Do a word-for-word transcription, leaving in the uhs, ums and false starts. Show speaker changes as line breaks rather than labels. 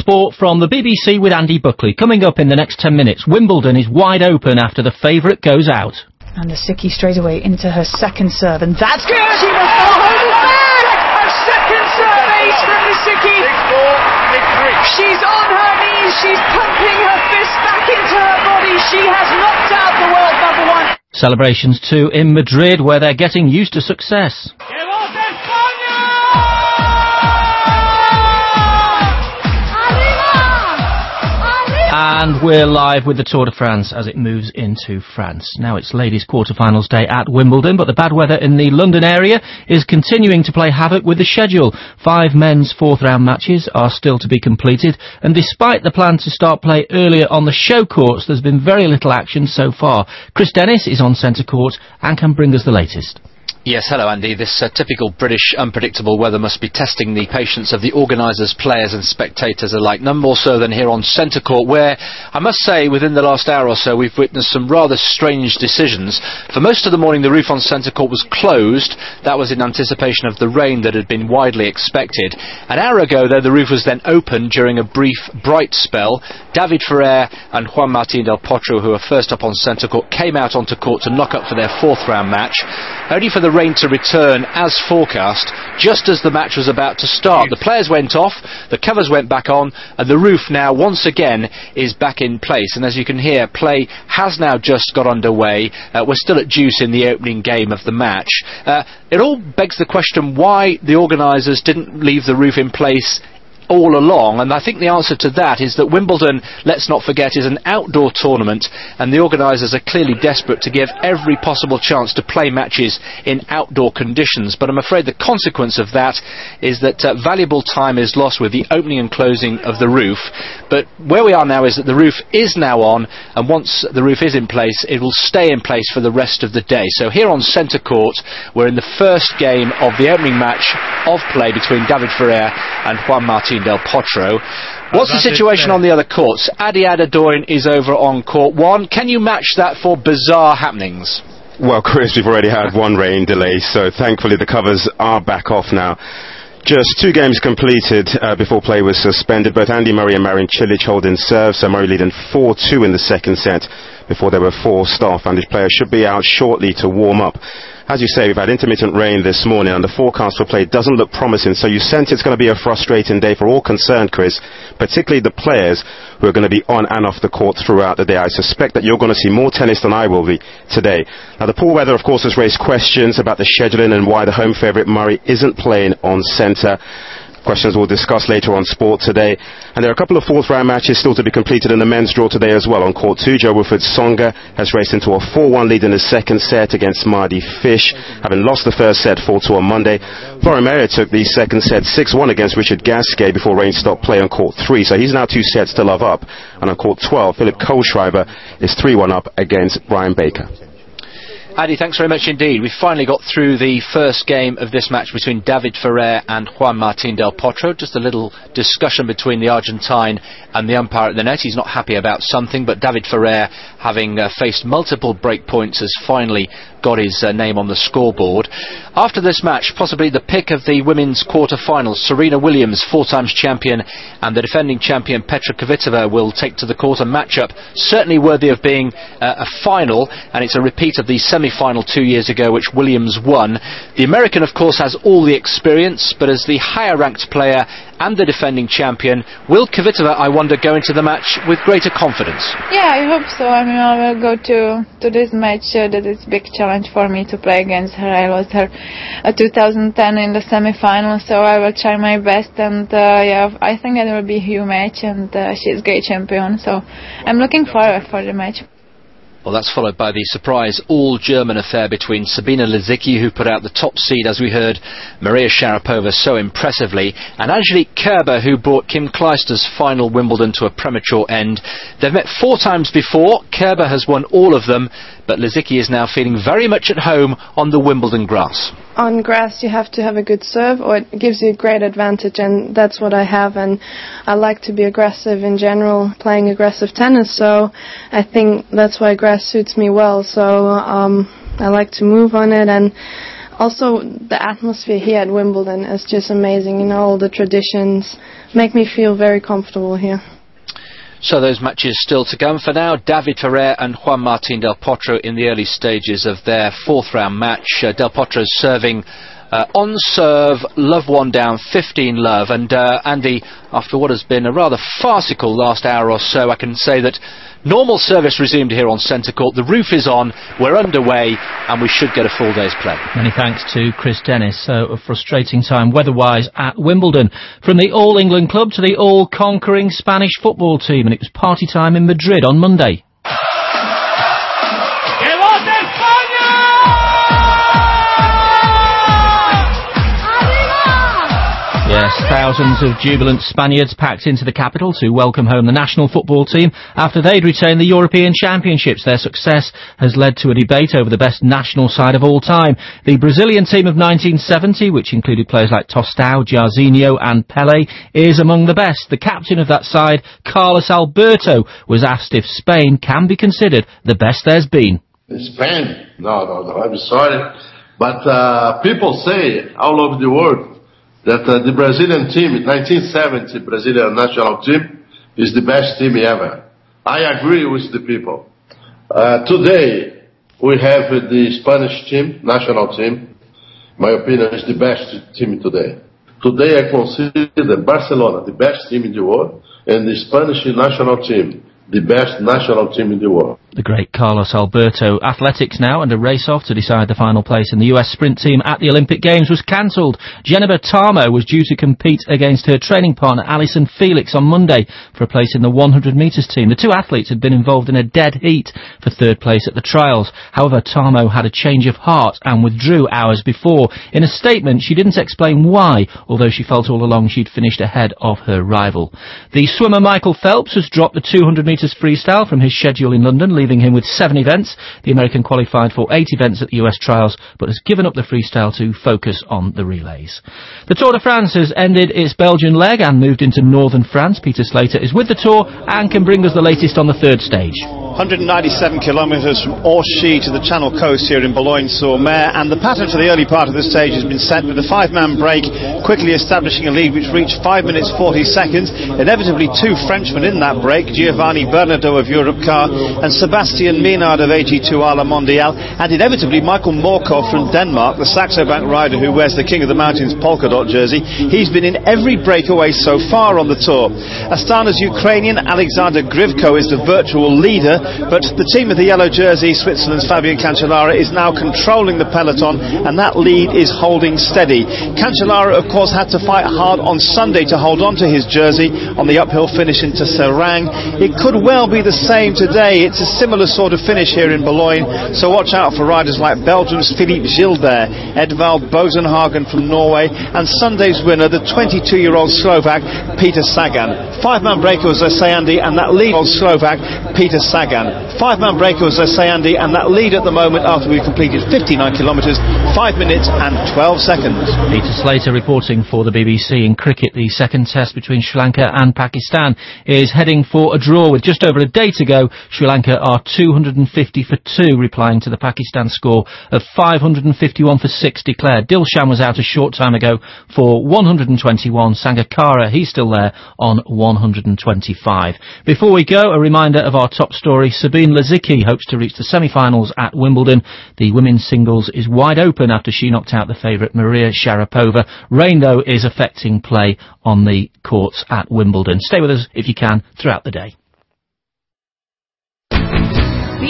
Sport from the B B C with Andy Buckley. Coming up in the next ten minutes, Wimbledon is wide open after the favourite goes out.
And Lisicki straight away into her second serve, and that's good! She was so home A second serve ace from Lisicki! She's on her knees, she's pumping her fist back into her body. She has knocked out the world number one.
Celebrations too in Madrid, where they're getting used to success. And we're live with the Tour de France as it moves into France. Now it's ladies' quarter-finals day at Wimbledon, but the bad weather in the London area is continuing to play havoc with the schedule. Five men's fourth-round matches are still to be completed, and despite the plan to start play earlier on the show courts, there's been very little action so far. Chris Dennis is on centre court and can bring us the latest.
Yes, hello Andy. This uh, typical British unpredictable weather must be testing the patience of the organisers, players and spectators alike, none more so than here on centre court, where I must say within the last hour or so we've witnessed some rather strange decisions. For most of the morning the roof on centre court was closed. That was in anticipation of the rain that had been widely expected. An hour ago though the roof was then opened during a brief bright spell. David Ferrer and Juan Martín del Potro, who are first up on centre court, came out onto court to knock up for their fourth round match, only for the rain to return as forecast just as the match was about to start. The players went off, the covers went back on, and the roof now once again is back in place. And as you can hear, play has now just got underway. Uh, we're still at deuce in the opening game of the match. Uh, it all begs the question why the organisers didn't leave the roof in place all along, and I think the answer to that is that Wimbledon, let's not forget, is an outdoor tournament, and the organisers are clearly desperate to give every possible chance to play matches in outdoor conditions. But I'm afraid the consequence of that is that uh, valuable time is lost with the opening and closing of the roof. But where we are now is that the roof is now on, and once the roof is in place, it will stay in place for the rest of the day. So here on centre court, we're in the first game of the opening match of play between David Ferrer and Juan Martín del Potro. What's the situation on the other courts? Adi Adadoin is over on court one. Can you match that for bizarre happenings?
Well, Chris, we've already had one rain delay, so thankfully the covers are back off now. Just two games completed uh, before play was suspended. Both Andy Murray and Marin Cilic holding serve, so Murray leading four two in the second set before there were four staff, and his players should be out shortly to warm up. As you say, we've had intermittent rain this morning, and the forecast for play doesn't look promising, so you sense it's going to be a frustrating day for all concerned, Chris, particularly the players who are going to be on and off the court throughout the day. I suspect that you're going to see more tennis than I will be today. Now, the poor weather, of course, has raised questions about the scheduling and why the home favourite Murray isn't playing on centre. Questions we'll discuss later on Sport today. And there are a couple of fourth round matches still to be completed in the men's draw today as well. On court two, Joe Wilfried Tsonga has raced into a four one lead in the second set against Mardy Fish, having lost the first set four two on Monday. Florian Mayer took the second set six one against Richard Gasquet before rain stopped play on court three, so he's now two sets to love up. And on court twelve, Philip Kohlschreiber is three one up against Brian Baker.
Adi, thanks very much indeed. We've finally got through the first game of this match between David Ferrer and Juan Martín del Potro. Just a little discussion between the Argentine and the umpire at the net. He's not happy about something, but David Ferrer, having uh, faced multiple break points, has finally got his uh, name on the scoreboard. After this match, possibly the pick of the women's quarter-finals. Serena Williams, four times champion, and the defending champion Petra Kvitova will take to the court. A match-up certainly worthy of being uh, a final, and it's a repeat of the semi-final two years ago, which Williams won. The American, of course, has all the experience, but as the higher-ranked player and the defending champion, will Kvitova, I wonder, go into the match with greater confidence?
Yeah, I hope so. I mean, I will go to, to this match. Uh, that is a big challenge for me to play against her. I lost her uh, two thousand ten in the semi-final, so I will try my best. And uh, yeah, I think that will be a huge match, and uh, she's a great champion. So I'm looking forward for the match.
Well, that's followed by the surprise all-German affair between Sabine Lisicki, who put out the top seed, as we heard, Maria Sharapova so impressively, and Angelique Kerber, who brought Kim Clijsters' final Wimbledon to a premature end. They've met four times before. Kerber has won all of them, but Lisicki is now feeling very much at home on the Wimbledon grass.
On grass you have to have a good serve, or it gives you a great advantage, and that's what I have, and I like to be aggressive in general, playing aggressive tennis, so I think that's why grass suits me well. So um, I like to move on it, and also the atmosphere here at Wimbledon is just amazing. You know, all the traditions make me feel very comfortable here.
So those matches still to come. For now, David Ferrer and Juan Martín del Potro in the early stages of their fourth round match. Uh, del Potro serving uh, on serve, love one down, fifteen love. And uh, Andy, after what has been a rather farcical last hour or so, I can say that normal service resumed here on Centre Court. The roof is on, we're underway, and we should get a full day's play.
Many thanks to Chris Dennis. So a frustrating time weather-wise at Wimbledon. From the All-England club to the all-conquering Spanish football team, and it was party time in Madrid on Monday. Yes, thousands of jubilant Spaniards packed into the capital to welcome home the national football team after they'd retained the European Championships. Their success has led to a debate over the best national side of all time. The Brazilian team of nineteen seventy, which included players like Tostão, Jairzinho and Pelé, is among the best. The captain of that side, Carlos Alberto, was asked if Spain can be considered the best there's been.
Spain? No, no, no, I'm sorry. But uh, people say all over the world that uh, the Brazilian team, nineteen seventy Brazilian national team, is the best team ever. I agree with the people. Uh, today, we have uh, the Spanish team, national team. My opinion is the best team today. Today, I consider Barcelona the best team in the world, and the Spanish national team the best national team in the world.
The great Carlos Alberto. Athletics now, and a race-off to decide the final place in the U S sprint team at the Olympic Games was cancelled. Jennifer Tarmo was due to compete against her training partner Alison Felix on Monday for a place in the one hundred metres team. The two athletes had been involved in a dead heat for third place at the trials. However, Tarmo had a change of heart and withdrew hours before. In a statement, she didn't explain why, although she felt all along she'd finished ahead of her rival. The swimmer Michael Phelps has dropped the two hundred metres freestyle from his schedule in London, leaving him with seven events. The American qualified for eight events at the U S trials, but has given up the freestyle to focus on the relays. The Tour de France has ended its Belgian leg and moved into northern France. Peter Slater is with the Tour and can bring us the latest on the third stage.
one hundred ninety-seven kilometres from Orchy to the Channel coast here in Boulogne-sur-Mer, and the pattern for the early part of this stage has been set with a five-man break, quickly establishing a lead which reached five minutes forty seconds. Inevitably two Frenchmen in that break, Giovanni Bernardo of Europcar and Sebastian Minard of A G two A La Mondiale, and inevitably Michael Morkov from Denmark, the Saxo Bank rider who wears the King of the Mountains polka dot jersey. He's been in every breakaway so far on the Tour. Astana's Ukrainian Alexander Grivko is the virtual leader, but the team of the yellow jersey, Switzerland's Fabian Cancellara, is now controlling the peloton, and that lead is holding steady. Cancellara, of course, had to fight hard on Sunday to hold on to his jersey on the uphill finish into Serang. It could well be the same today. It's a similar sort of finish here in Boulogne, so watch out for riders like Belgium's Philippe Gilbert, Edvald Bosenhagen from Norway, and Sunday's winner, the twenty-two-year-old Slovak, Peter Sagan. Five-man breaker, as I say, Andy, and that lead old Slovak, Peter Sagan. Five-man breaker, as I say, Andy, and that lead at the moment after we've completed fifty-nine kilometres, five minutes and twelve seconds.
Peter Slater reporting for the B B C. In cricket, the second test between Sri Lanka and Pakistan is heading for a draw. With just over a day to go, Sri Lanka are two hundred fifty for two, replying to the Pakistan score of five hundred fifty-one for six declared. Dilshan was out a short time ago for one hundred twenty-one. Sangakkara, he's still there on one hundred twenty-five. Before we go, a reminder of our top story. Sabine Lisicki hopes to reach the semi-finals at Wimbledon. The women's singles is wide open after she knocked out the favourite Maria Sharapova. Rain, though, is affecting play on the courts at Wimbledon. Stay with us if you can throughout the day.